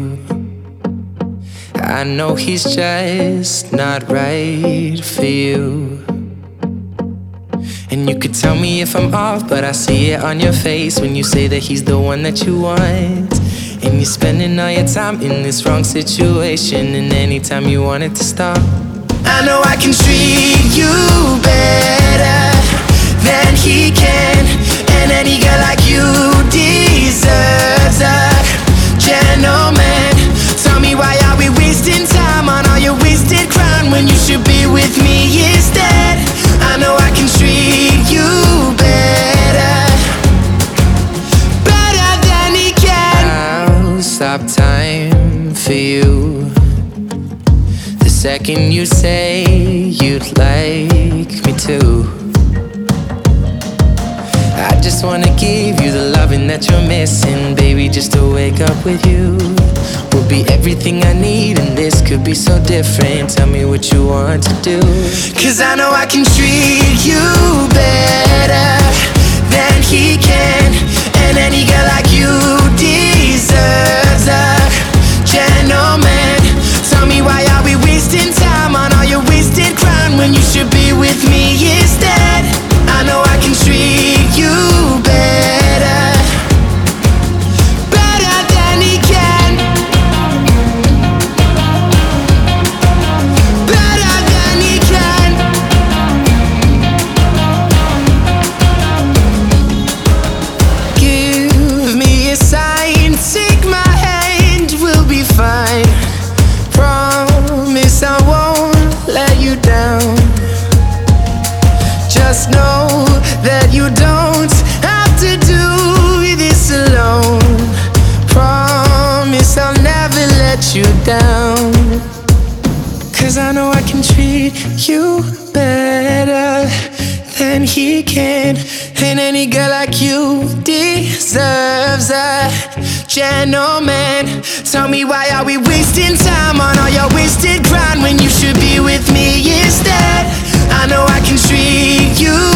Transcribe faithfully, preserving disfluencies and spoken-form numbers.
I know he's just not right for you. And you could tell me if I'm off, but I see it on your face when you say that he's the one that you want. And you're spending all your time in this wrong situation, and anytime you want it to stop. I know I can treat you better than he can, and any girl like you deserves a gentleman. Tell me, why are we wasting time on all your wasted crown when you should be with me instead? I know I can treat you better, better than he can. I'll stop time for you the second you say you'd like me to. I just wanna give you the loving that you're missing, baby. Just to wake up with you will be everything I need, and this could be so different. Tell me what you want to do, 'cause I know I can treat you better than he can, and any girl like you deserves a gentleman. Tell me, why are we wasting time on all your wasted crown when you should be with me instead? I know I can treat you better, better than he can, better than he can. Give me a sign, take my hand, we'll be fine. Promise I won't let you down. Just know that you don't have to do this alone. Promise I'll never let you down, 'cause I know I can treat you better than he can, and any girl like you deserves a gentleman. Tell me, why are we wasting time on all your wasted grind when you should be with me instead? I know I can treat you